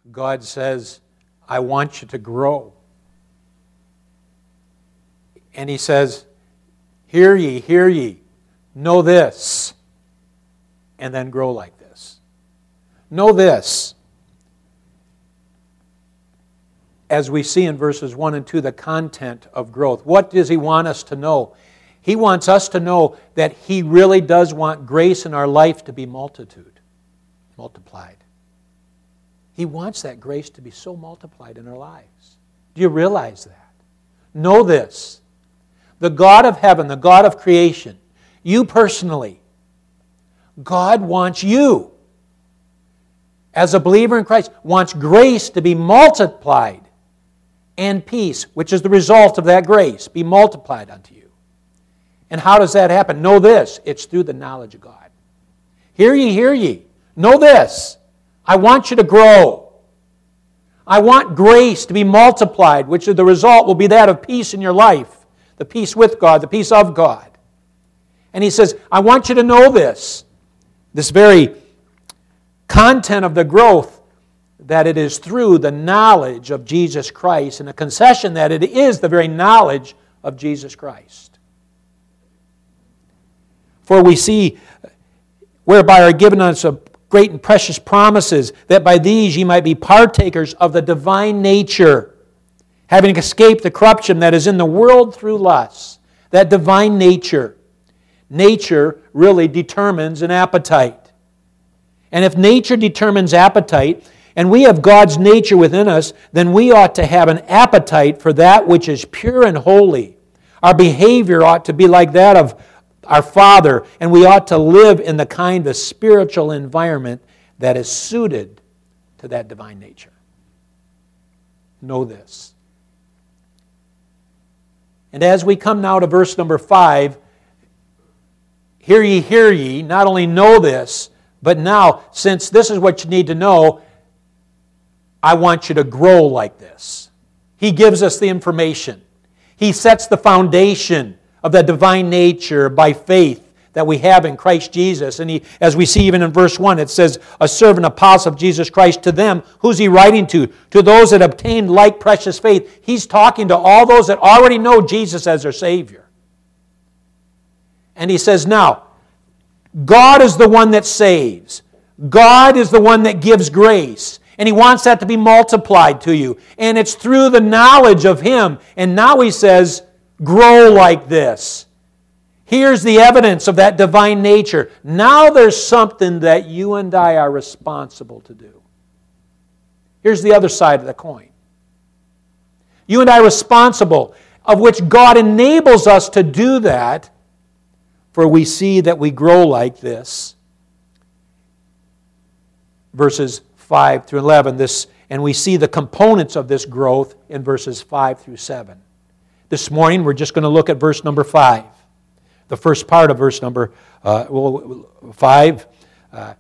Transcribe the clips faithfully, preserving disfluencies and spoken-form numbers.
God says, I want you to grow. And He says, hear ye, hear ye, know this, and then grow like this. Know this. As we see in verses one and two, the content of growth. What does He want us to know? He wants us to know that He really does want grace in our life to be multitude, multiplied. He wants that grace to be so multiplied in our lives. Do you realize that? Know this. The God of heaven, the God of creation, you personally, God wants you, as a believer in Christ, wants grace to be multiplied and peace, which is the result of that grace, be multiplied unto you. And how does that happen? Know this. It's through the knowledge of God. Hear ye, hear ye. Know this. I want you to grow. I want grace to be multiplied, which is the result will be that of peace in your life. The peace with God, the peace of God. And He says, I want you to know this. This very content of the growth, that it is through the knowledge of Jesus Christ, and a concession that it is the very knowledge of Jesus Christ. For we see, whereby are given us a great and precious promises, that by these ye might be partakers of the divine nature, having escaped the corruption that is in the world through lust. That divine nature. Nature really determines an appetite. And if nature determines appetite, and we have God's nature within us, then we ought to have an appetite for that which is pure and holy. Our behavior ought to be like that of our Father, and we ought to live in the kind of spiritual environment that is suited to that divine nature. Know this. And as we come now to verse number five, hear ye, hear ye, not only know this, but now, since this is what you need to know, I want you to grow like this. He gives us the information. He sets the foundation of the divine nature by faith that we have in Christ Jesus. And he, as we see even in verse one, it says, a servant apostle of Jesus Christ to them. Who's he writing to? To those that obtained like precious faith. He's talking to all those that already know Jesus as their Savior. And he says, now, God is the one that saves. God is the one that gives grace. And He wants that to be multiplied to you. And it's through the knowledge of Him. And now He says, grow like this. Here's the evidence of that divine nature. Now there's something that you and I are responsible to do. Here's the other side of the coin. You and I are responsible, of which God enables us to do that, for we see that we grow like this. Verses five through eleven, this, and we see the components of this growth in verses five through seven. This morning we're just going to look at verse number five. The first part of verse number uh, well, five. Uh,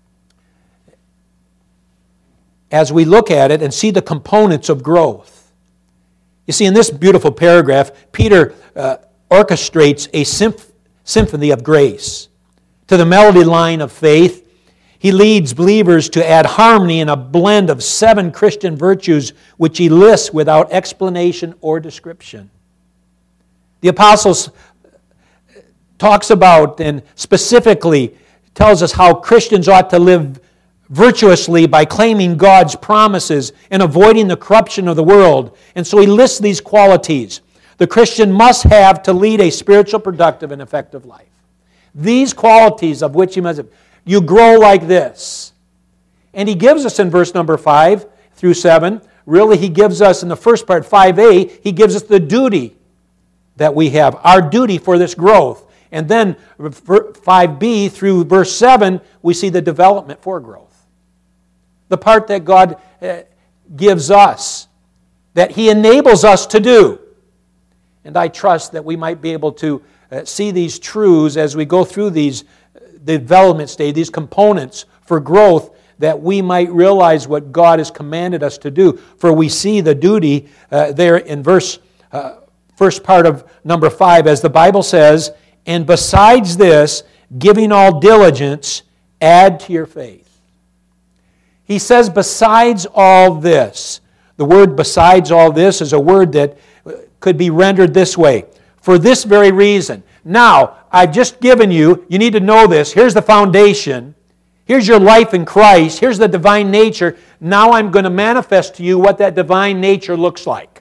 as we look at it and see the components of growth. You see, in this beautiful paragraph, Peter uh, orchestrates a symph- symphony of grace. To the melody line of faith, he leads believers to add harmony in a blend of seven Christian virtues which he lists without explanation or description. The apostles talks about and specifically tells us how Christians ought to live virtuously by claiming God's promises and avoiding the corruption of the world. And so he lists these qualities the Christian must have to lead a spiritual, productive, and effective life. These qualities of which you must have, you grow like this. And he gives us in verse number five through seven, really he gives us in the first part, five a, he gives us the duty that we have, our duty for this growth. And then five b through verse seven, we see the development for growth. The part that God gives us, that He enables us to do. And I trust that we might be able to see these truths as we go through these development stage, these components for growth, that we might realize what God has commanded us to do. For we see the duty uh, there in verse, uh, first part of number five, as the Bible says, and besides this, giving all diligence, add to your faith. He says, besides all this. The word besides all this is a word that could be rendered this way. For this very reason. Now, I've just given you, you need to know this. Here's the foundation. Here's your life in Christ. Here's the divine nature. Now I'm going to manifest to you what that divine nature looks like.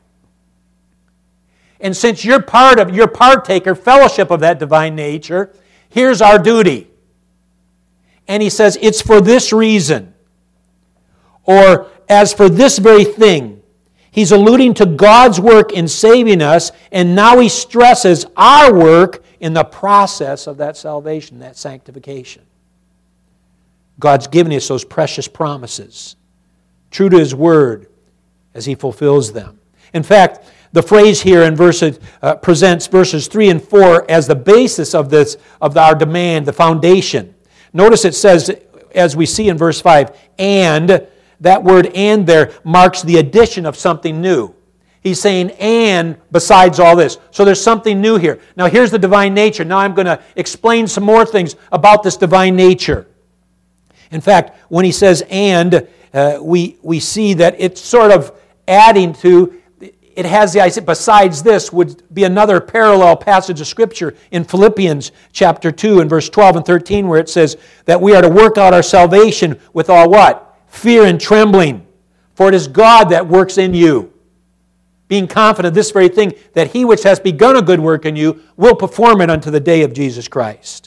And since you're part of, you're partaker, fellowship of that divine nature, here's our duty. And he says, it's for this reason. Or, as for this very thing. He's alluding to God's work in saving us, and now he stresses our work in the process of that salvation, that sanctification. God's given us those precious promises, true to His Word, as He fulfills them. In fact, the phrase here in verses uh, presents verses three and four as the basis of this of our demand, the foundation. Notice it says, as we see in verse five, and that word "and" there marks the addition of something new. He's saying, and besides all this. So there's something new here. Now here's the divine nature. Now I'm going to explain some more things about this divine nature. In fact, when he says and, uh, we, we see that it's sort of adding to, it has the idea, besides this would be another parallel passage of Scripture in Philippians chapter two and verse twelve and thirteen, where it says that we are to work out our salvation with all what? Fear and trembling. For it is God that works in you, being confident of this very thing, that He which has begun a good work in you will perform it unto the day of Jesus Christ.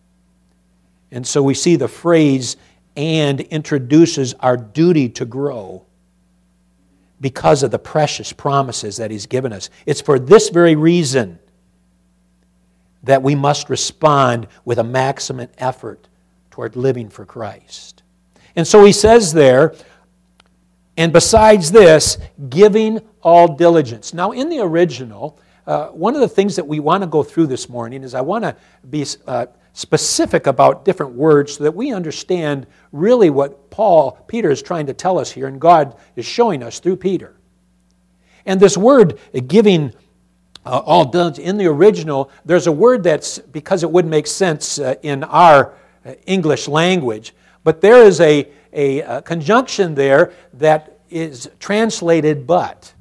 And so we see the phrase "and" introduces our duty to grow because of the precious promises that He's given us. It's for this very reason that we must respond with a maximum effort toward living for Christ. And so he says there, and besides this, giving all diligence. Now in the original, uh, one of the things that we want to go through this morning is I want to be uh, specific about different words so that we understand really what Paul, Peter is trying to tell us here, and God is showing us through Peter. And this word, giving uh, all diligence, in the original, there's a word that's, because it wouldn't make sense uh, in our uh, English language, but there is a, a, a conjunction there that is translated but.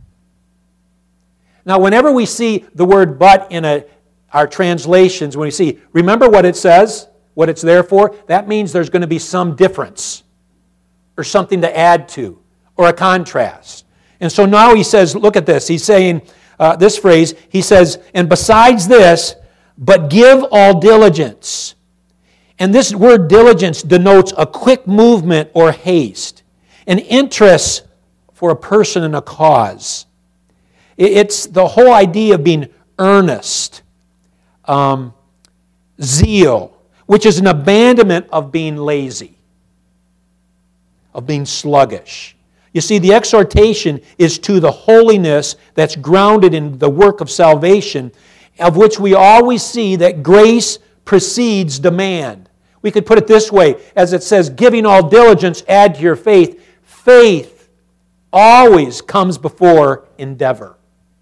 Now, whenever we see the word but in a, our translations, when we see, remember what it says, what it's there for? That means there's going to be some difference or something to add to or a contrast. And so now he says, look at this. He's saying uh, this phrase, he says, and besides this, but give all diligence. And this word diligence denotes a quick movement or haste, an interest for a person in a cause. It's the whole idea of being earnest, um, zeal, which is an abandonment of being lazy, of being sluggish. You see, the exhortation is to the holiness that's grounded in the work of salvation, of which we always see that grace precedes demand. We could put it this way, as it says, giving all diligence, add to your faith. Faith always comes before endeavor.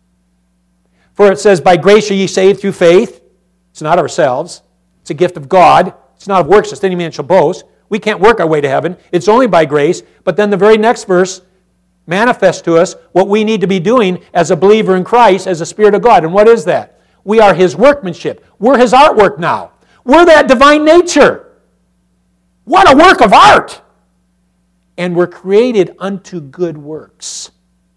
For it says, by grace are ye saved through faith. It's not ourselves. It's a gift of God. It's not of works, lest any man shall boast. We can't work our way to heaven. It's only by grace. But then the very next verse manifests to us what we need to be doing as a believer in Christ, as a Spirit of God. And what is that? We are His workmanship. We're His artwork now. We're that divine nature. What a work of art! And we're created unto good works.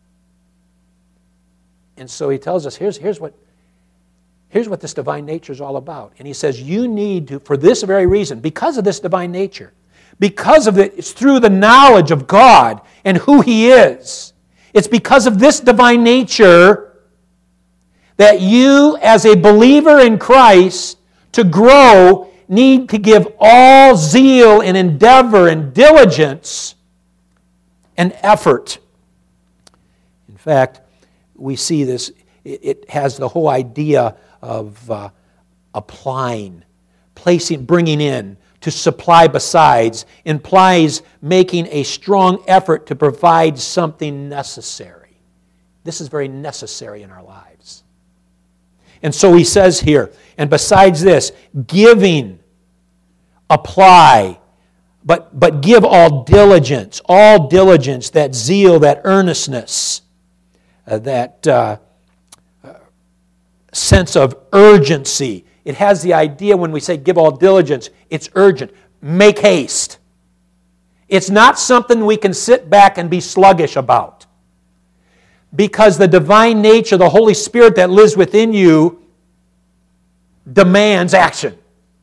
And so he tells us, here's, here's, what, here's what this divine nature is all about. And he says, you need to, for this very reason, because of this divine nature, because of it, it's through the knowledge of God and who He is. It's because of this divine nature that you, as a believer in Christ, to grow, need to give all zeal and endeavor and diligence and effort. In fact, we see this, it has the whole idea of uh, applying, placing, bringing in, to supply besides, implies making a strong effort to provide something necessary. This is very necessary in our lives. And so he says here, and besides this, giving, apply, But, but give all diligence, all diligence, that zeal, that earnestness, uh, that uh, uh, sense of urgency. It has the idea when we say give all diligence, it's urgent. Make haste. It's not something we can sit back and be sluggish about. Because the divine nature, the Holy Spirit that lives within you, demands action.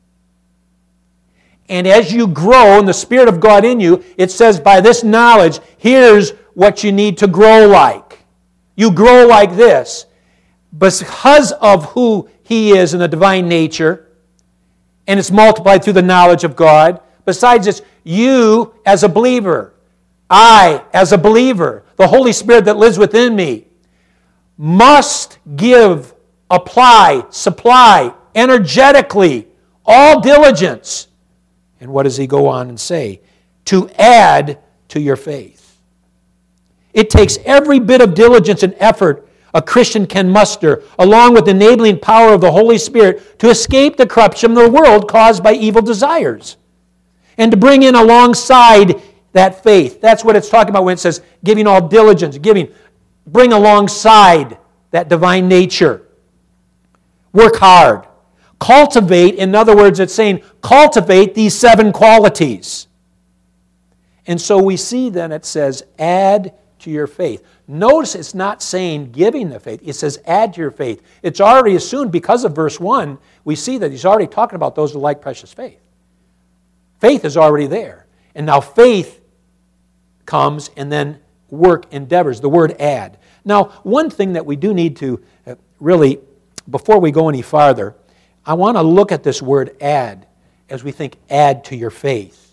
And as you grow in the Spirit of God in you, it says by this knowledge, here's what you need to grow like. You grow like this. Because of who He is in the divine nature, and it's multiplied through the knowledge of God. Besides this, you as a believer, I as a believer, the Holy Spirit that lives within me, must give, apply, supply, energetically, all diligence. And what does he go on and say? To add to your faith. It takes every bit of diligence and effort a Christian can muster, along with the enabling power of the Holy Spirit, to escape the corruption of the world caused by evil desires. And to bring in alongside that faith. That's what it's talking about when it says giving all diligence, giving. Bring alongside that divine nature. Work hard. Cultivate, in other words, it's saying cultivate these seven qualities. And so we see then it says add to your faith. Notice it's not saying giving the faith. It says add to your faith. It's already assumed because of verse one, we see that he's already talking about those who like precious faith. Faith is already there. And now faith comes and then work endeavors, the word add. Now, one thing that we do need to really, before we go any farther, I want to look at this word add as we think add to your faith.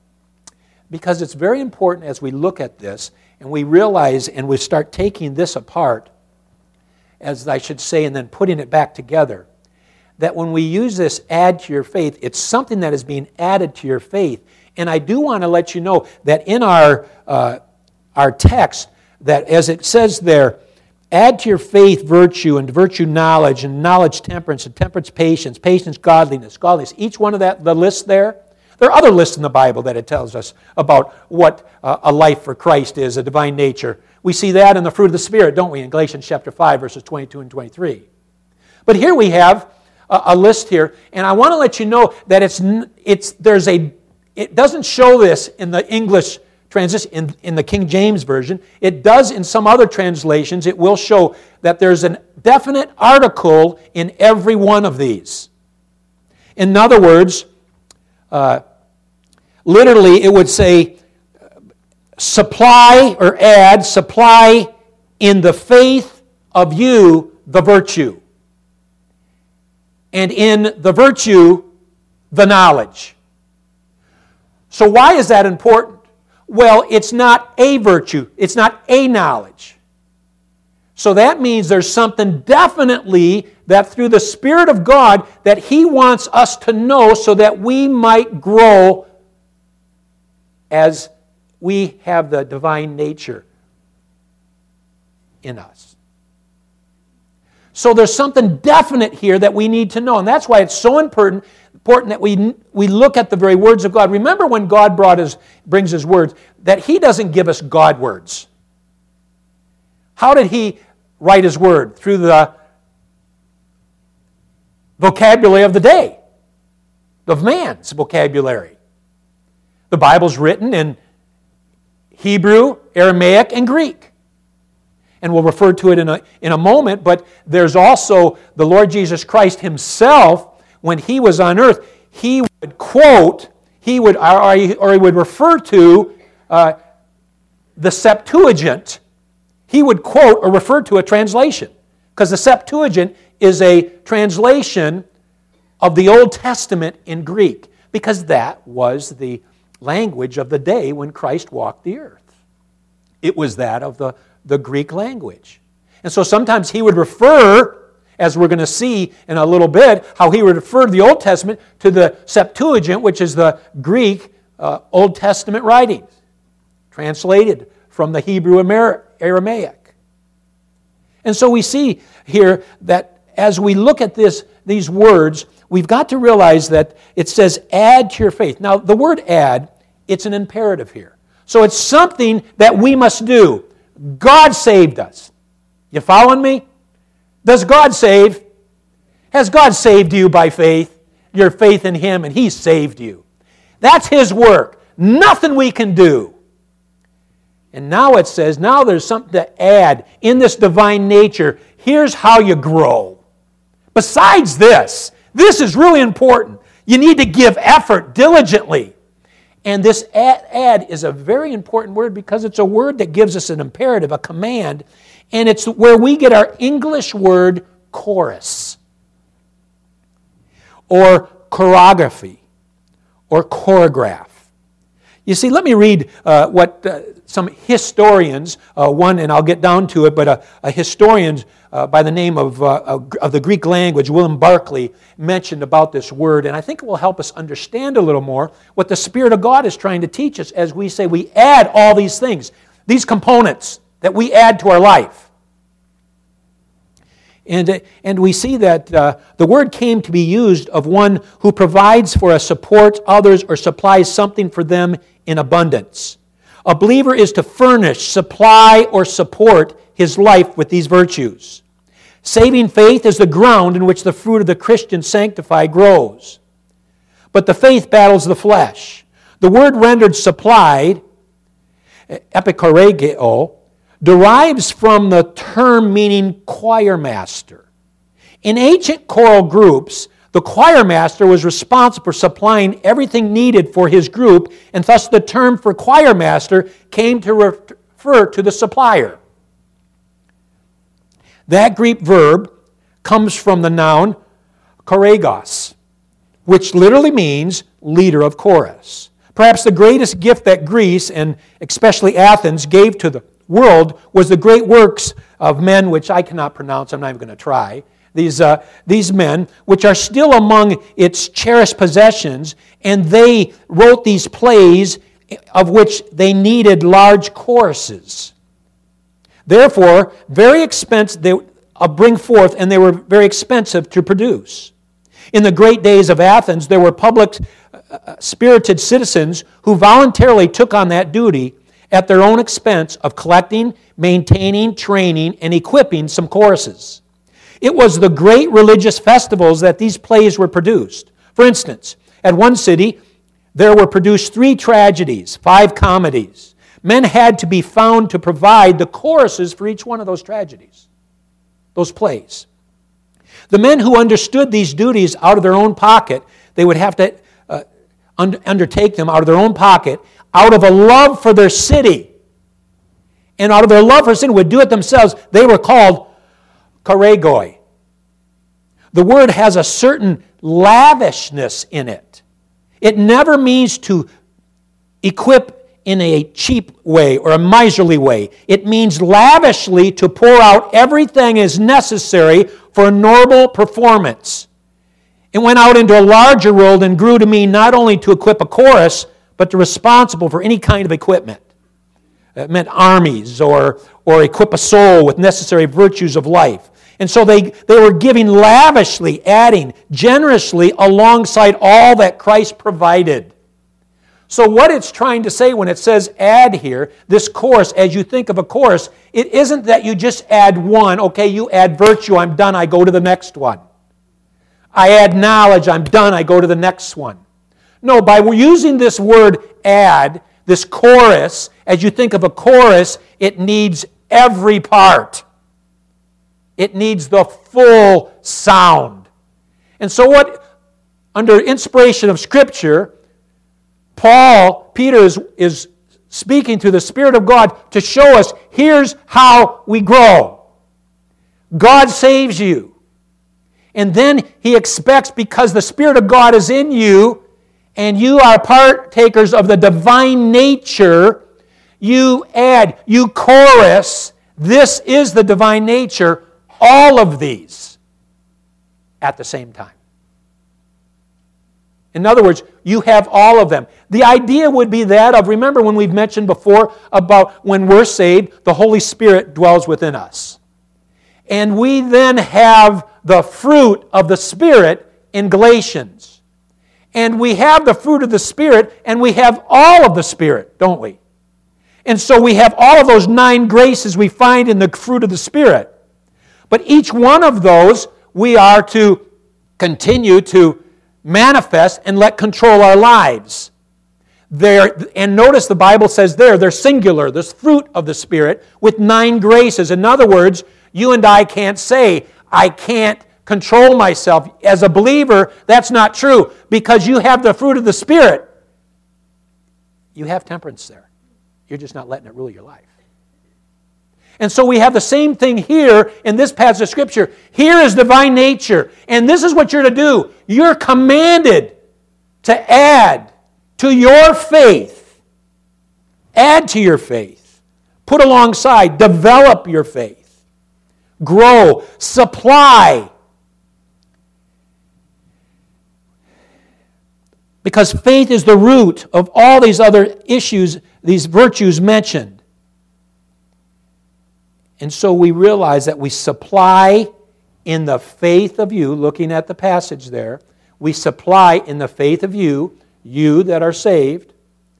Because it's very important as we look at this and we realize and we start taking this apart, as I should say, and then putting it back together, that when we use this add to your faith, it's something that is being added to your faith. And I do want to let you know that in our, uh, our text, that as it says there, add to your faith virtue, and virtue knowledge, and knowledge temperance, and temperance patience, patience godliness, godliness. Each one of that, the list there, there are other lists in the Bible that it tells us about what uh, a life for Christ is, a divine nature. We see that in the fruit of the Spirit, don't we, in Galatians chapter five, verses twenty-two and twenty-three. But here we have a, a list here, and I want to let you know that it's it's there's a it doesn't show this in the English translation, in, in the King James Version. It does in some other translations. It will show that there's a definite article in every one of these. In other words, uh, literally it would say supply or add, supply in the faith of you the virtue. And in the virtue, the knowledge. So why is that important? Well, it's not a virtue. It's not a knowledge. So that means there's something definitely that through the Spirit of God that He wants us to know so that we might grow as we have the divine nature in us. So there's something definite here that we need to know. And that's why it's so important, important that we, we look at the very words of God. Remember when God brought his, brings His words, that He doesn't give us God words. How did He write His word? Through the vocabulary of the day, of man's vocabulary. The Bible's written in Hebrew, Aramaic, and Greek. And we'll refer to it in a, in a moment, but there's also the Lord Jesus Christ Himself, when He was on earth, He would quote, He would, or He, or he would refer to uh, the Septuagint. He would quote or refer to a translation. Because the Septuagint is a translation of the Old Testament in Greek. Because that was the language of the day when Christ walked the earth. It was that of the the Greek language. And so sometimes He would refer, as we're going to see in a little bit, how He would refer to the Old Testament to the Septuagint, which is the Greek uh, Old Testament writings, translated from the Hebrew Aramaic. And so we see here that as we look at this, these words, we've got to realize that it says add to your faith. Now, the word add It's an imperative here. So it's something that we must do. God saved us. You following me? Does God save? Has God saved you by faith? Your faith in Him, and He saved you. That's His work. Nothing we can do. And now it says, now there's something to add in this divine nature. Here's how you grow. Besides this, this is really important. You need to give effort diligently. And this add, add is a very important word because it's a word that gives us an imperative, a command, and it's where we get our English word chorus, or choreography, or choreograph. You see, let me read uh, what uh, some historians, uh, one, and I'll get down to it, but a, a historian uh, by the name of, uh, of the Greek language, William Barclay, mentioned about this word, and I think it will help us understand a little more what the Spirit of God is trying to teach us as we say we add all these things, these components that we add to our life. And, and we see that uh, the word came to be used of one who provides for us, supports others, or supplies something for them in abundance. A believer is to furnish, supply, or support his life with these virtues. Saving faith is the ground in which the fruit of the Christian sanctified grows. But the faith battles the flesh. The word rendered supplied, epikorregeo, derives from the term meaning choir master. In ancient choral groups, the choir master was responsible for supplying everything needed for his group, and thus the term for choir master came to refer to the supplier. That Greek verb comes from the noun choregos, which literally means leader of chorus. Perhaps the greatest gift that Greece, and especially Athens, gave to the world was the great works of men, which I cannot pronounce, I'm not even going to try, these, uh, these men, which are still among its cherished possessions, and they wrote these plays of which they needed large choruses. Therefore, very expensive, they uh, bring forth, and they were very expensive to produce. In the great days of Athens, there were public uh, spirited citizens who voluntarily took on that duty at their own expense of collecting, maintaining, training, and equipping some choruses. It was the great religious festivals that these plays were produced. For instance, at one city, there were produced three tragedies, five comedies. Men had to be found to provide the choruses for each one of those tragedies, those plays. The men who understood these duties out of their own pocket, they would have to uh, un- undertake them out of their own pocket, out of a love for their city, and out of their love for sin would do it themselves. They were called choregoi. The word has a certain lavishness in it. It never means to equip in a cheap way or a miserly way. It means lavishly to pour out everything is necessary for a normal performance. It went out into a larger world and grew to mean not only to equip a chorus, but they're responsible for any kind of equipment. It meant armies or, or equip a soul with necessary virtues of life. And so they, they were giving lavishly, adding generously alongside all that Christ provided. So what it's trying to say when it says add here, this course, as you think of a course, it isn't that you just add one, okay, you add virtue, I'm done, I go to the next one. I add knowledge, I'm done, I go to the next one. No, by using this word add, this chorus, as you think of a chorus, it needs every part. It needs the full sound. And so what, under inspiration of Scripture, Paul, Peter is, is speaking to the Spirit of God to show us, here's how we grow. God saves you. And then he expects, because the Spirit of God is in you, and you are partakers of the divine nature, you add, you chorus, this is the divine nature, all of these at the same time. In other words, you have all of them. The idea would be that of, remember when we've mentioned before about when we're saved, the Holy Spirit dwells within us. And we then have the fruit of the Spirit in Galatians. And we have the fruit of the Spirit, and we have all of the Spirit, don't we? And so we have all of those nine graces we find in the fruit of the Spirit. But each one of those we are to continue to manifest and let control our lives. They're, and notice the Bible says there, they're singular, this fruit of the Spirit with nine graces. In other words, you and I can't say, I can't control myself. As a believer, that's not true. Because you have the fruit of the Spirit, you have temperance there. You're just not letting it rule your life. And so we have the same thing here in this passage of Scripture. Here is divine nature. And this is what you're to do. You're commanded to add to your faith. Add to your faith. Put alongside. Develop your faith. Grow. Supply. Because faith is the root of all these other issues, these virtues mentioned. And so we realize that we supply in the faith of you, looking at the passage there, we supply in the faith of you, you that are saved.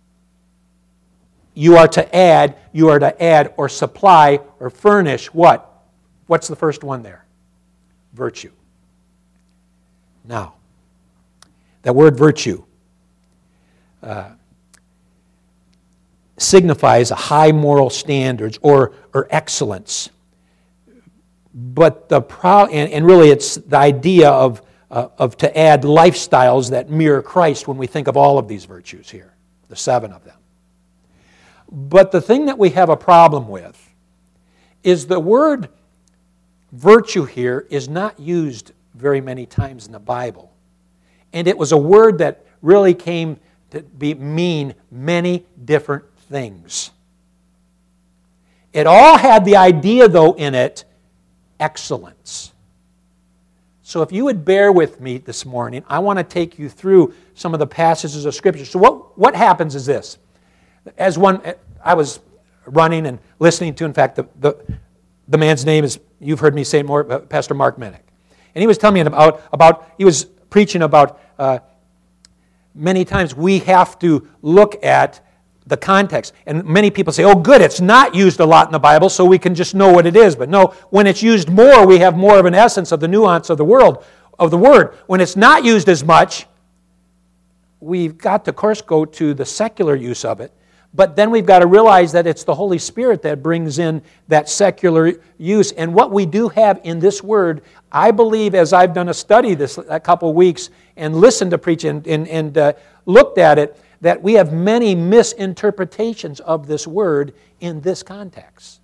You are to add, you are to add or supply or furnish what? What's the first one there? Virtue. Now, that word virtue uh, signifies a high moral standards or, or excellence. But the pro- and, and really it's the idea of, uh, of to add lifestyles that mirror Christ when we think of all of these virtues here, the seven of them. But the thing that we have a problem with is the word virtue here is not used very many times in the Bible. And it was a word that really came to be, mean many different things. It all had the idea, though, in it, excellence. So if you would bear with me this morning, I want to take you through some of the passages of Scripture. So what, what happens is this. As one, I was running and listening to, in fact, the, the, the man's name is, you've heard me say it more, uh, Pastor Mark Minnick. And he was telling me about, about he was preaching about uh, many times we have to look at the context. And many people say, oh good, it's not used a lot in the Bible, so we can just know what it is. But no, when it's used more, we have more of an essence of the nuance of the world, of the word. When it's not used as much, we've got to, of course, go to the secular use of it. But then we've got to realize that it's the Holy Spirit that brings in that secular use. And what we do have in this word, I believe, as I've done a study this a couple of weeks and listened to preach and, and, and uh, looked at it, that we have many misinterpretations of this word in this context.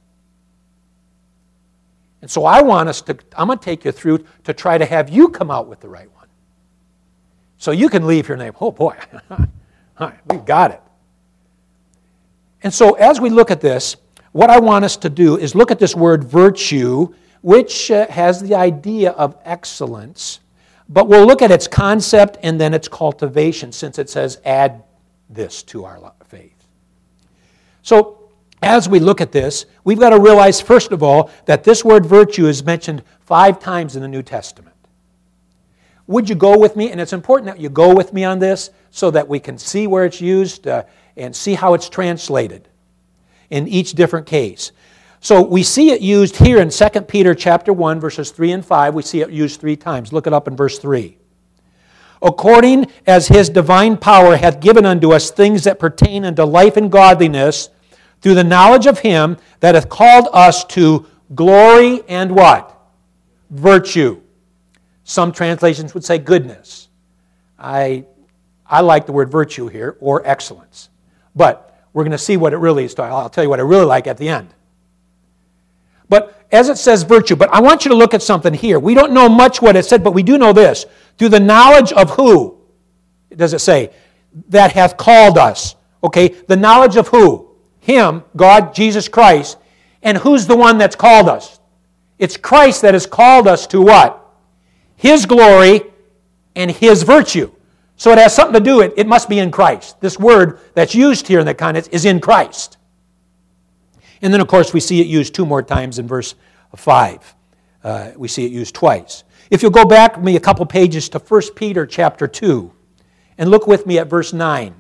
And so I want us to, I'm going to take you through to try to have you come out with the right one. So you can leave here and say, oh boy, we've got it. And so as we look at this, what I want us to do is look at this word virtue, which uh, has the idea of excellence, but we'll look at its concept and then its cultivation, since it says add this to our faith. So as we look at this, we've got to realize, first of all, that this word virtue is mentioned five times in the New Testament. Would you go with me? And it's important that you go with me on this so that we can see where it's used uh, and see how it's translated in each different case. So we see it used here in Second Peter chapter one, verses three and five. We see it used three times. Look it up in verse three. According as His divine power hath given unto us things that pertain unto life and godliness, through the knowledge of Him that hath called us to glory and what? Virtue. Some translations would say goodness. I, I like the word virtue here, or excellence. But we're going to see what it really is. I'll tell you what I really like at the end. But as it says virtue, but I want you to look at something here. We don't know much what it said, but we do know this. Through the knowledge of who? Does it say? That hath called us. Okay, the knowledge of who? Him, God, Jesus Christ. And who's the one that's called us? It's Christ that has called us to what? His glory and His virtue. So it has something to do, it, it must be in Christ. This word that's used here in the context is in Christ. And then, of course, we see it used two more times in verse five. Uh, we see it used twice. If you'll go back with me a couple pages to First Peter chapter two, And look with me at verse nine.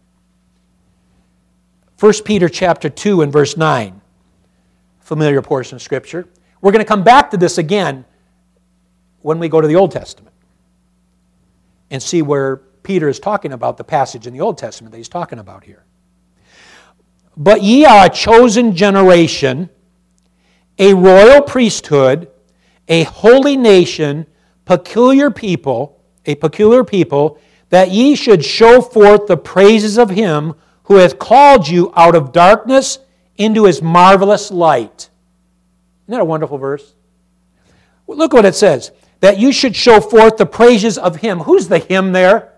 First Peter chapter two and verse nine. Familiar portion of Scripture. We're going to come back to this again when we go to the Old Testament and see where Peter is talking about the passage in the Old Testament that he's talking about here. But ye are a chosen generation, a royal priesthood, a holy nation, peculiar people, a peculiar people, that ye should show forth the praises of him who hath called you out of darkness into his marvelous light. Isn't that a wonderful verse? Look what it says. That you should show forth the praises of him. Who's the him there?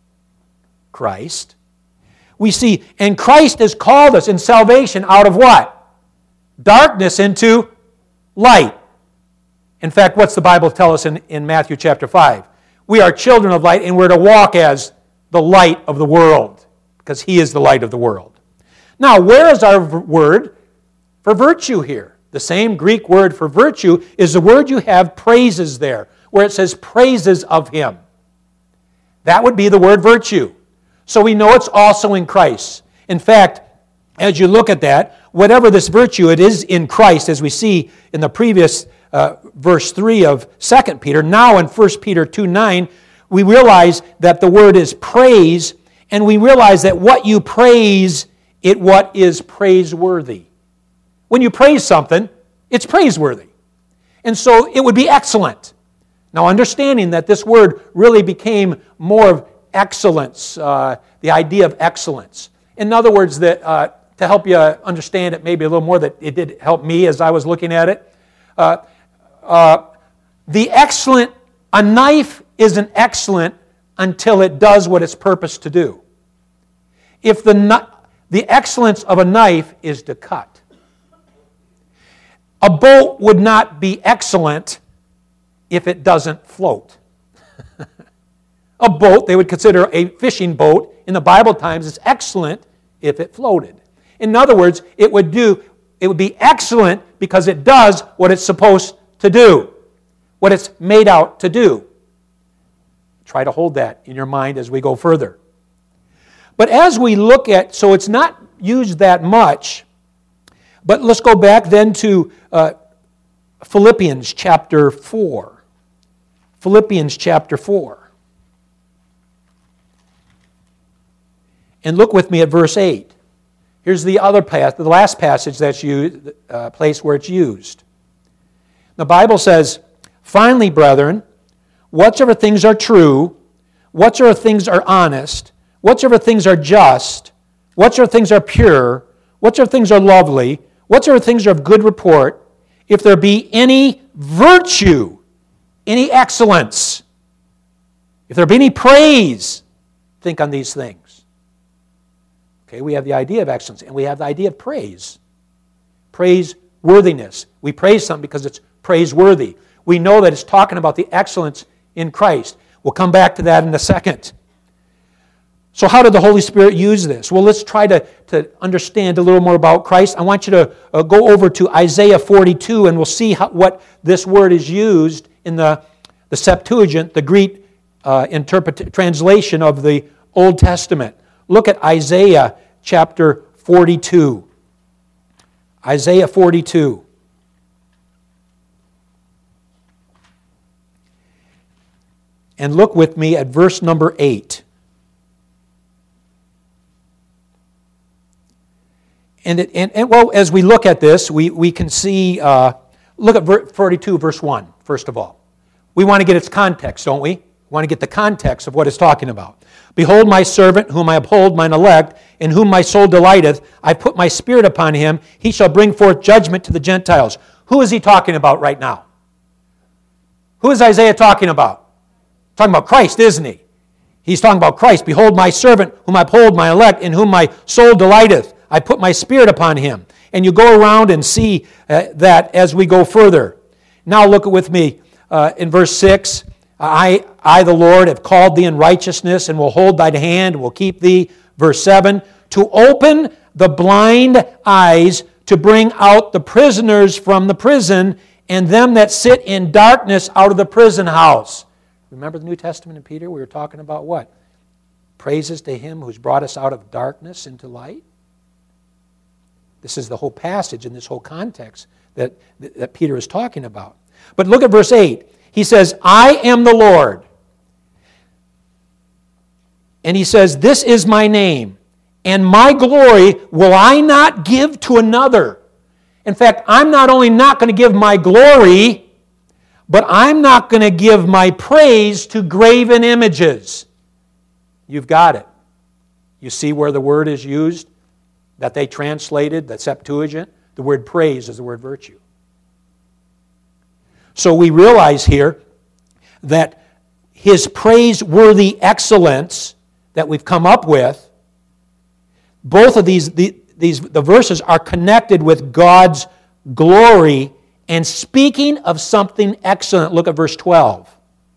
Christ. We see, and Christ has called us in salvation out of what? Darkness into light. In fact, what's the Bible tell us in, in Matthew chapter five? We are children of light, and we're to walk as the light of the world, because he is the light of the world. Now, where is our word for virtue here? The same Greek word for virtue is the word you have praises there, where it says praises of him. That would be the word virtue. So we know it's also in Christ. In fact, as you look at that, whatever this virtue, it is in Christ, as we see in the previous uh, verse three of Second Peter. Now in First Peter two nine, we realize that the word is praise, and we realize that what you praise, it what is praiseworthy. When you praise something, it's praiseworthy. And so it would be excellent. Now, understanding that this word really became more of excellence, uh, the idea of excellence. In other words, that uh, to help you understand it maybe a little more, that it did help me as I was looking at it. Uh, uh, the excellent, a knife isn't excellent until it does what it's purposed to do. If the the excellence of a knife is to cut. A boat would not be excellent if it doesn't float. A boat, they would consider a fishing boat in the Bible times, is excellent if it floated. In other words, it would do, it would be excellent because it does what it's supposed to do, what it's made out to do. Try to hold that in your mind as we go further. But as we look at, so it's not used that much, but let's go back then to uh, Philippians chapter four. Philippians chapter four. And look with me at verse eight. Here's the other path, the last passage that's used, uh, place where it's used. The Bible says, "Finally, brethren, whatsoever things are true, whatsoever things are honest, whatsoever things are just, whatsoever things are pure, whatsoever things are lovely, whatsoever things are of good report, if there be any virtue, any excellence, if there be any praise, think on these things." Okay, we have the idea of excellence, and we have the idea of praise. Praiseworthiness. We praise something because it's praiseworthy. We know that it's talking about the excellence in Christ. We'll come back to that in a second. So how did the Holy Spirit use this? Well, let's try to, to understand a little more about Christ. I want you to uh, go over to Isaiah forty-two, and we'll see how, what this word is used in the, the Septuagint, the Greek uh, interpret- translation of the Old Testament. Look at Isaiah chapter forty-two. Isaiah forty-two. And look with me at verse number eight. And, it, and, and well, as we look at this, we, we can see, uh, look at forty-two, verse one, first of all. We want to get its context, don't we? We want to get the context of what it's talking about. "Behold my servant, whom I uphold, mine elect, in whom my soul delighteth. I put my spirit upon him. He shall bring forth judgment to the Gentiles." Who is he talking about right now? Who is Isaiah talking about? Talking about Christ, isn't he? He's talking about Christ. "Behold my servant, whom I uphold, my elect, in whom my soul delighteth. I put my spirit upon him." And you go around and see uh, that as we go further. Now look with me uh, in verse six. I, I, the Lord, have called thee in righteousness, and will hold thine hand, and will keep thee. Verse seven, "To open the blind eyes, to bring out the prisoners from the prison, and them that sit in darkness out of the prison house." Remember the New Testament in Peter? We were talking about what? praises to Him who's brought us out of darkness into light. This is the whole passage in this whole context that, that Peter is talking about. But look at verse eight. He says, I am the Lord. And he says, this is my name, and my glory will I not give to another. In fact, I'm not only not going to give my glory, but I'm not going to give my praise to graven images. You've got it. You see where the word is used that they translated, the Septuagint? The word praise is the word virtue. So we realize here that His praiseworthy excellence that we've come up with, both of these, the, these the verses are connected with God's glory and speaking of something excellent. Look at verse twelve.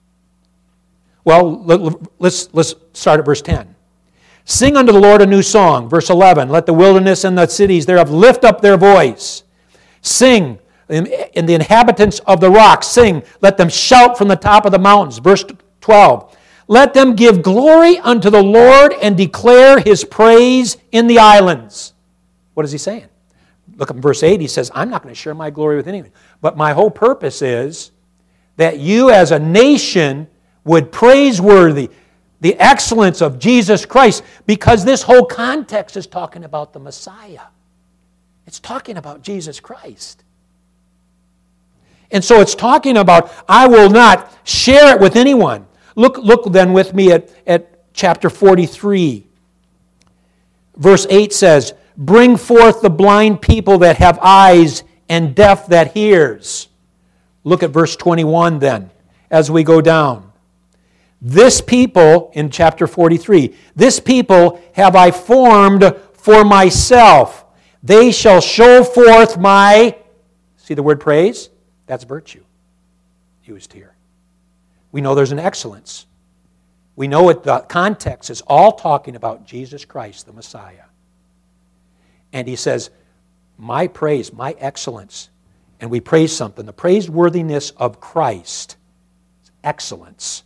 Well, let's, let's start at verse ten. Sing unto the Lord a new song. Verse eleven. Let the wilderness and the cities thereof lift up their voice. Sing, and the inhabitants of the rocks, sing. Let them shout from the top of the mountains. Verse twelve. Let them give glory unto the Lord and declare His praise in the islands. What is he saying? Look at verse eight. He says, I'm not going to share my glory with anyone. But my whole purpose is that you as a nation would praiseworthy the excellence of Jesus Christ, because this whole context is talking about the Messiah. It's talking about Jesus Christ. And so it's talking about, I will not share it with anyone. Look, look then with me at, at chapter forty-three. Verse eight says, bring forth the blind people that have eyes and deaf that hears. Look at verse twenty-one then, as we go down. This people, in chapter forty-three, this people have I formed for myself. They shall show forth my, see the word praise? That's virtue used here. We know there's an excellence. We know it, the context is all talking about Jesus Christ, the Messiah. And he says, my praise, my excellence, and we praise something. The praiseworthiness of Christ, excellence.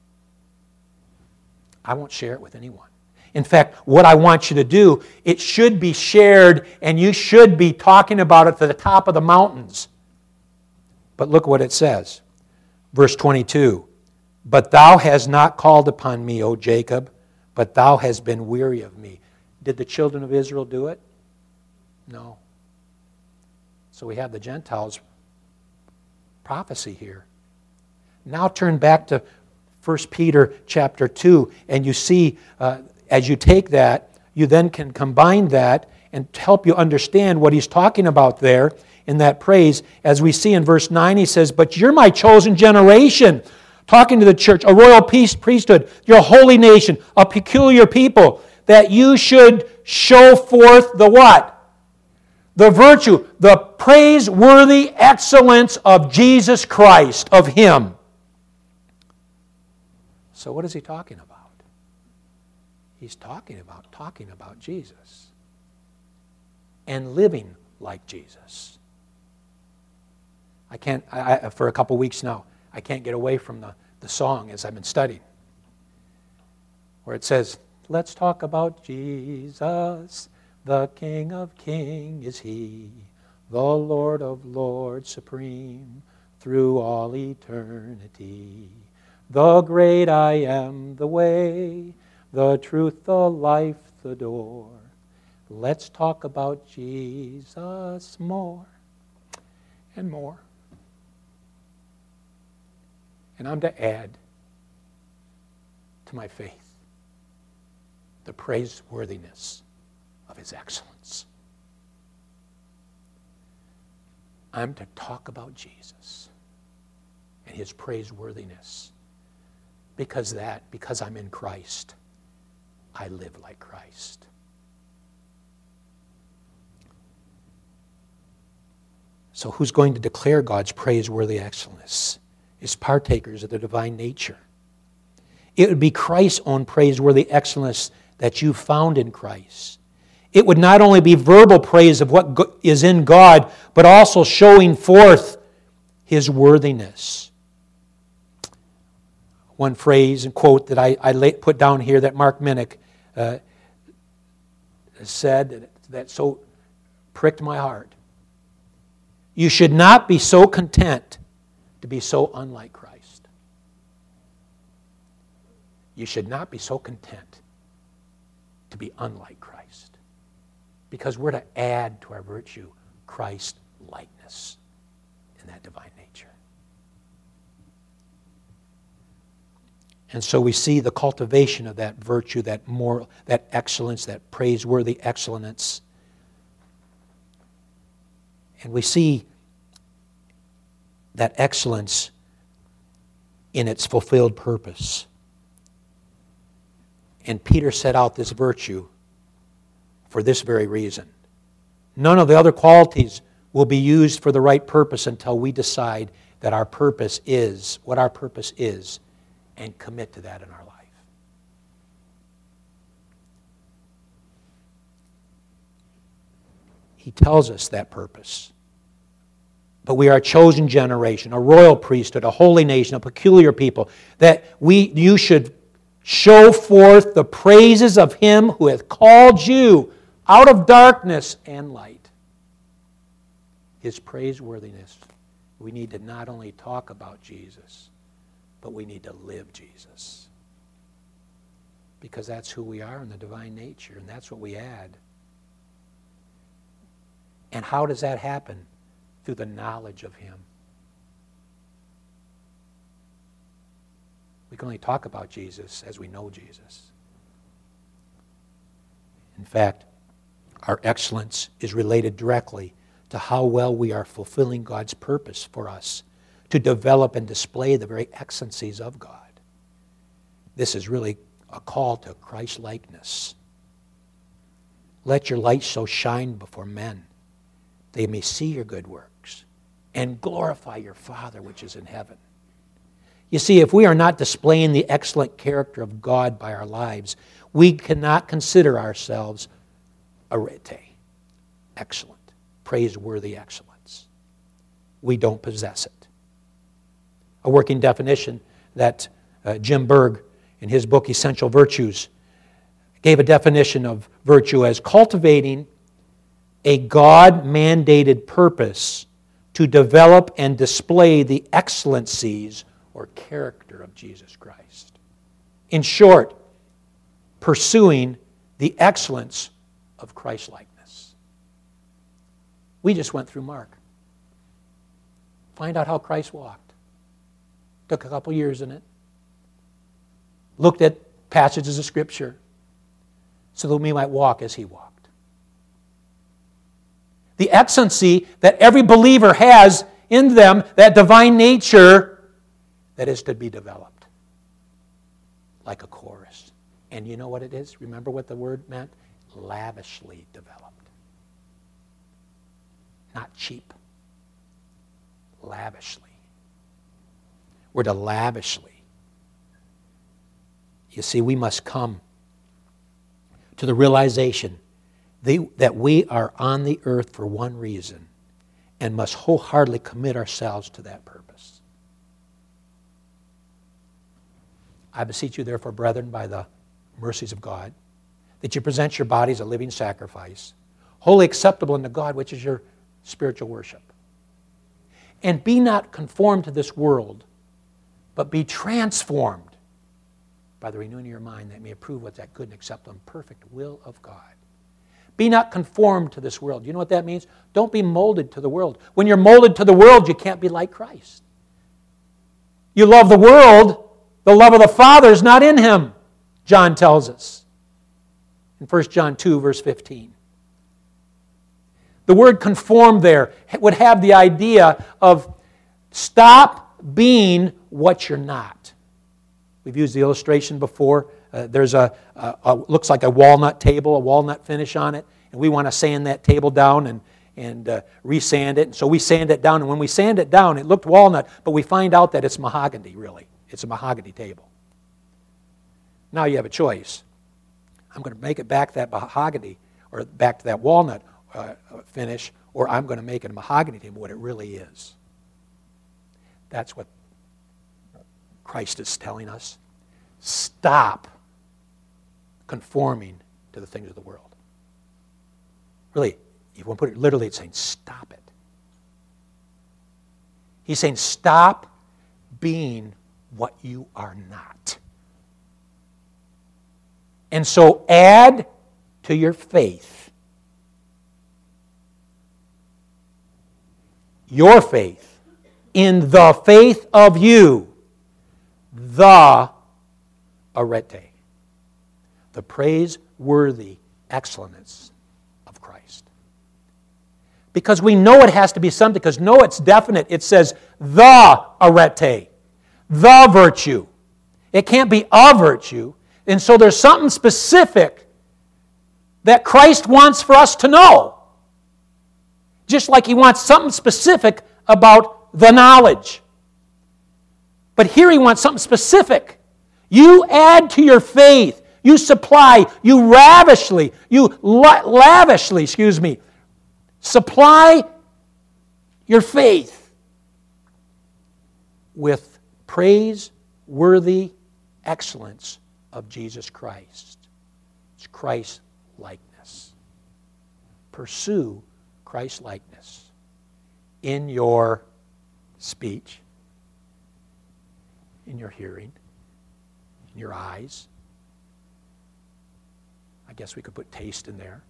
I won't share it with anyone. In fact, what I want you to do, it should be shared, and you should be talking about it to the top of the mountains. But look what it says. Verse twenty-two. But thou hast not called upon me, O Jacob, but thou hast been weary of me. Did the children of Israel do it? No. So we have the Gentiles' prophecy here. Now turn back to First Peter chapter two, and you see, uh, as you take that, you then can combine that and help you understand what he's talking about there in that praise. As we see in verse nine, he says, but you're my chosen generation, talking to the church, a royal priesthood, you're a holy nation, a peculiar people, that you should show forth the what? The virtue, the praiseworthy excellence of Jesus Christ, of Him. So what is he talking about? He's talking about talking about Jesus and living like Jesus. I can't, I, for a couple weeks now, I can't get away from the, the song as I've been studying, where it says, let's talk about Jesus, the King of Kings is He, the Lord of Lords supreme through all eternity. The great I am, the way, the truth, the life, the door. Let's talk about Jesus more and more. And I'm to add to my faith the praiseworthiness of His excellence. I'm to talk about Jesus and His praiseworthiness. Because that, because I'm in Christ, I live like Christ. So who's going to declare God's praiseworthy excellence? Is partakers of the divine nature. It would be Christ's own praiseworthy excellence that you found in Christ. It would not only be verbal praise of what is in God, but also showing forth His worthiness. one phrase and quote that I, I lay, put down here that Mark Minnick uh, said that, that so pricked my heart. You should not be so content to be so unlike Christ. You should not be so content to be unlike Christ. Because we're to add to our virtue Christ-likeness in that divine nature. And so we see the cultivation of that virtue, that moral, that excellence, that praiseworthy excellence. And we see that excellence in its fulfilled purpose. And Peter set out this virtue for this very reason. None of the other qualities will be used for the right purpose until we decide that our purpose is, what our purpose is, and commit to that in our life. He tells us that purpose. But we are a chosen generation, a royal priesthood, a holy nation, a peculiar people, that we, you should show forth the praises of Him who hath called you out of darkness and light. His praiseworthiness. We need to not only talk about Jesus, but we need to live Jesus. Because that's who we are in the divine nature, and that's what we add. And how does that happen? Through the knowledge of Him. We can only talk about Jesus as we know Jesus. In fact, our excellence is related directly to how well we are fulfilling God's purpose for us to develop and display the very excellencies of God. This is really a call to Christ-likeness. Let your light so shine before men, they may see your good works and glorify your Father which is in heaven. You see, if we are not displaying the excellent character of God by our lives, we cannot consider ourselves arete, excellent, praiseworthy excellence. We don't possess it. A working definition that uh, Jim Berg, in his book Essential Virtues, gave a definition of virtue as cultivating a God-mandated purpose to develop and display the excellencies or character of Jesus Christ. In short, pursuing the excellence of Christ-likeness. We just went through Mark. Find out how Christ walked. Took a couple years in it. Looked at passages of Scripture so that we might walk as He walked. The excellency that every believer has in them, that divine nature that is to be developed. Like a chorus. And you know what it is? Remember what the word meant? Lavishly developed. Not cheap. Lavishly. We're to lavishly. You see, we must come to the realization that we are on the earth for one reason and must wholeheartedly commit ourselves to that purpose. I beseech you, therefore, brethren, by the mercies of God, that you present your bodies a living sacrifice, wholly acceptable unto God, which is your spiritual worship. And be not conformed to this world, but be transformed by the renewing of your mind, that you may approve what's that good and acceptable and perfect will of God. Be not conformed to this world. You know what that means? Don't be molded to the world. When you're molded to the world, you can't be like Christ. You love the world, the love of the Father is not in him, John tells us in First John two, verse fifteen. The word conform there would have the idea of stop being what you're not. We've used the illustration before. Uh, there's a, a, a looks like a walnut table, a walnut finish on it, and we want to sand that table down and and uh, resand it. And so we sand it down, and when we sand it down, it looked walnut, but we find out that it's mahogany. Really, it's a mahogany table. Now you have a choice. I'm going to make it back that mahogany, or back to that walnut uh, finish, or I'm going to make it a mahogany table, what it really is. That's what Christ is telling us. Stop conforming to the things of the world. Really, if you want to put it literally, it's saying stop it. He's saying stop being what you are not. And so add to your faith your faith in the faith of you, the arete, the praiseworthy excellence of Christ. Because we know it has to be something, because no, it's definite. It says the arete, the virtue. It can't be a virtue. And so there's something specific that Christ wants for us to know. Just like He wants something specific about the knowledge. But here He wants something specific. You add to your faith. You supply. You ravishly. You la- lavishly, excuse me, supply your faith with praiseworthy excellence of Jesus Christ. It's Christ-likeness. Pursue Christ-likeness in your speech, in your hearing, in your eyes. I guess we could put taste in there.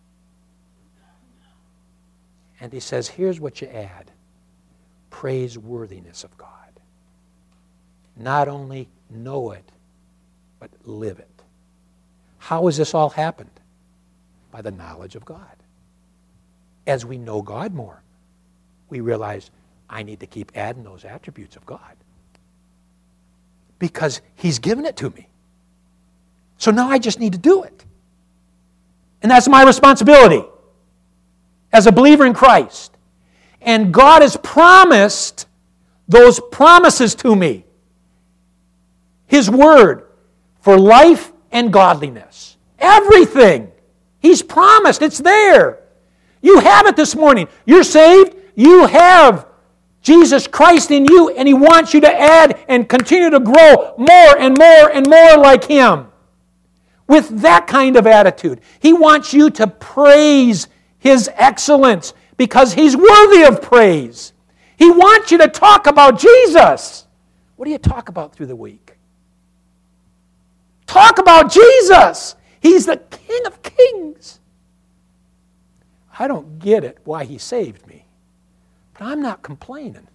And he says, here's what you add. Praiseworthiness of God. Not only know it, but live it. How has this all happened? By the knowledge of God. As we know God more, we realize I need to keep adding those attributes of God. Because He's given it to me. So now I just need to do it. And that's my responsibility as a believer in Christ. And God has promised those promises to me. His Word for life and godliness. Everything. He's promised. It's there. You have it this morning. You're saved. You have Jesus Christ in you, and He wants you to add and continue to grow more and more and more like Him. With that kind of attitude. He wants you to praise His excellence because He's worthy of praise. He wants you to talk about Jesus. What do you talk about through the week? Talk about Jesus. He's the King of Kings. I don't get it why He saved me, but I'm not complaining.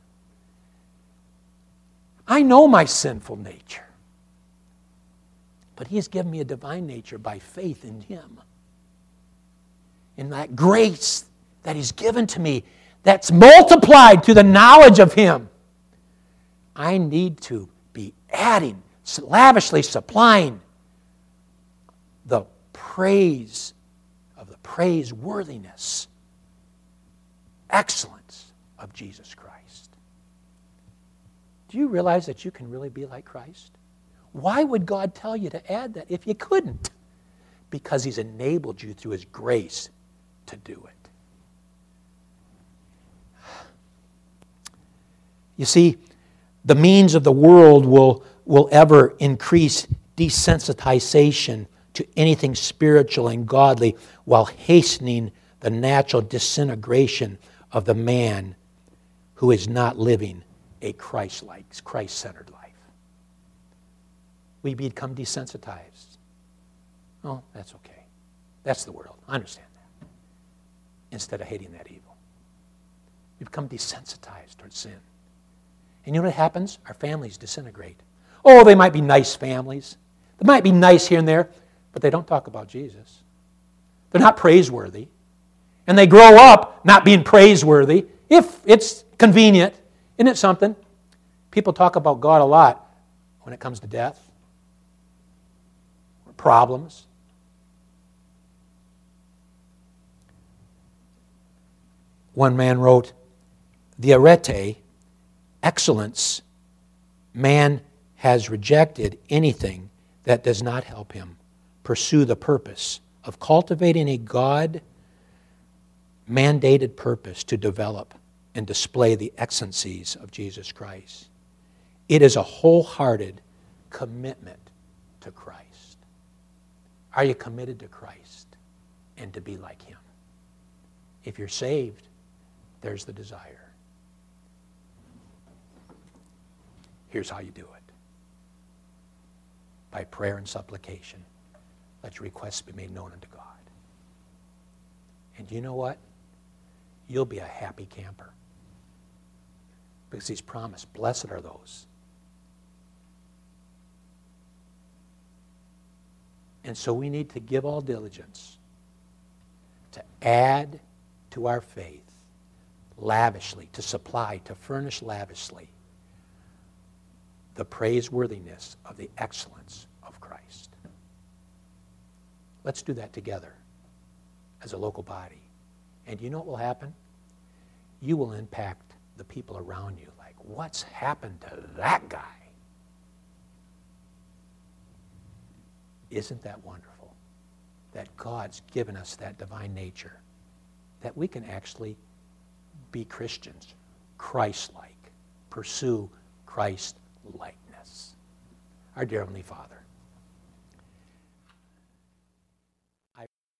I know my sinful nature, but He has given me a divine nature by faith in Him. In that grace that He's given to me, that's multiplied to the knowledge of Him. I need to be adding, lavishly supplying the praise of the praiseworthiness, excellence of Jesus Christ. Do you realize that you can really be like Christ? Why would God tell you to add that if you couldn't? Because He's enabled you through His grace to do it. You see, the means of the world will, will ever increase desensitization to anything spiritual and godly while hastening the natural disintegration of the man who is not living a Christ-like, Christ-centered life. We become desensitized. Oh, that's okay. That's the world. I understand that. Instead of hating that evil. We become desensitized towards sin. And you know what happens? Our families disintegrate. Oh, they might be nice families. They might be nice here and there, but they don't talk about Jesus. They're not praiseworthy. And they grow up not being praiseworthy, if it's convenient. Isn't it something? People talk about God a lot when it comes to death or problems. One man wrote, the arete, excellence, man has rejected anything that does not help him pursue the purpose of cultivating a God-mandated purpose to develop and display the excellencies of Jesus Christ. It is a wholehearted commitment to Christ. Are you committed to Christ and to be like Him? If you're saved, there's the desire. Here's how you do it. By prayer and supplication, let your requests be made known unto God. And you know what? You'll be a happy camper. Because He's promised, blessed are those. And so we need to give all diligence to add to our faith lavishly, to supply, to furnish lavishly the praiseworthiness of the excellence of Christ. Let's do that together as a local body. And you know what will happen? You will impact the people around you. Like, what's happened to that guy? Isn't that wonderful? That God's given us that divine nature, that we can actually be Christians, Christ-like, pursue Christ-likeness. Our dear Heavenly Father,